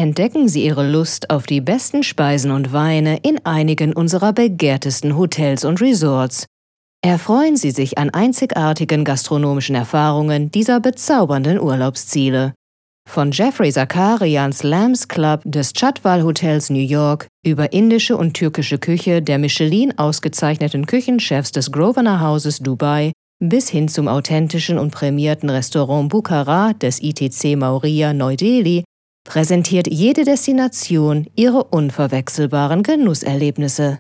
entdecken Sie Ihre Lust auf die besten Speisen und Weine in einigen unserer begehrtesten Hotels und Resorts. Erfreuen Sie sich an einzigartigen gastronomischen Erfahrungen dieser bezaubernden Urlaubsziele. Von Jeffrey Zakarians Lambs Club des Chatwal Hotels New York über indische und türkische Küche der Michelin ausgezeichneten Küchenchefs des Grosvenor Houses Dubai bis hin zum authentischen und prämierten Restaurant Bukhara des ITC Mauria Neu-Delhi präsentiert jede Destination ihre unverwechselbaren Genusserlebnisse.